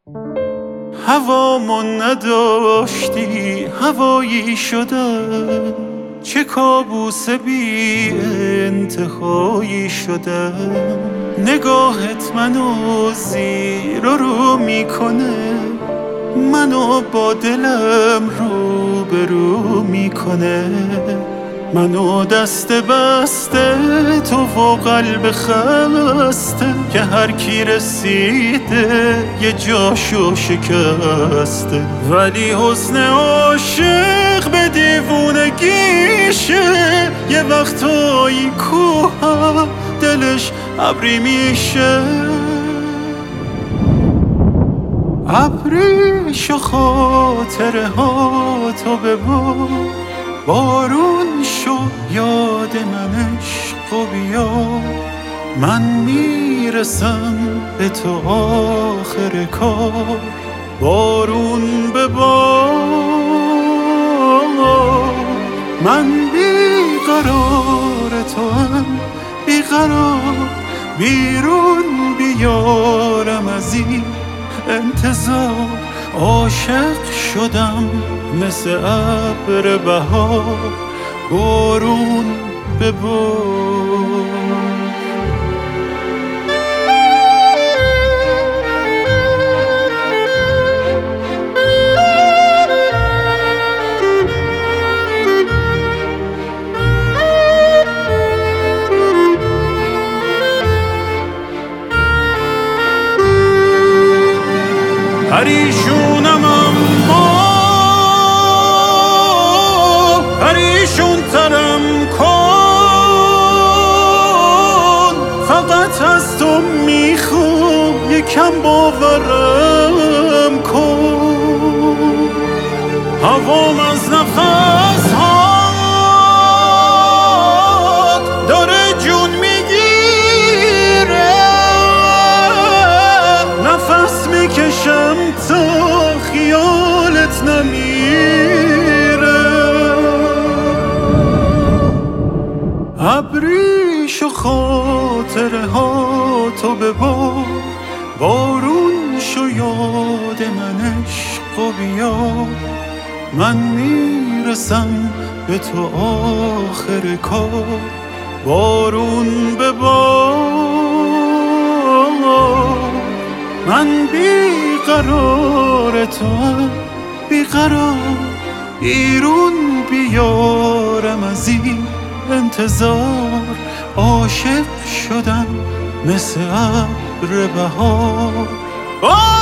هوامون نداشتی هوایی شدم، چه کابوس بی انتهایی شدم. نگاهت منو زیر و رو میکنه، منو با دلم روبرو میکنه. منو دست بسته تو و قلب خسته، که هر کی رسیده یه جاشو شکسته. ولی حسن عاشق به دیوونگیشه، یه وقتایی کوه دلش ابری میشه. ابریش و خاطره ها تو ببار، بارون شو یاد من عشق و بیا. من میرسم به تو آخر کار، بارون ببار. من بیقرار تو هم بیقرار، بیرون بیارم از این انتظار. عاشق شدم مثل ابر بهار، بارون ببار. پریشونم اما پریشون ترم کن، فقط از تو میخوام یکم باورم کن. هوام از نفس هات داره جون میگیره، نفس میکشم تا خیالت نمیره. ابریش و خاطره ها تو ببار، بارون شو یاد من عشق و بیا. من میرسم به تو آخر کار، بارون ببار. من بیقرار تو هم بیقرار، بیرون بیارم از این انتظار. عاشق شدم مثل ابر بهار.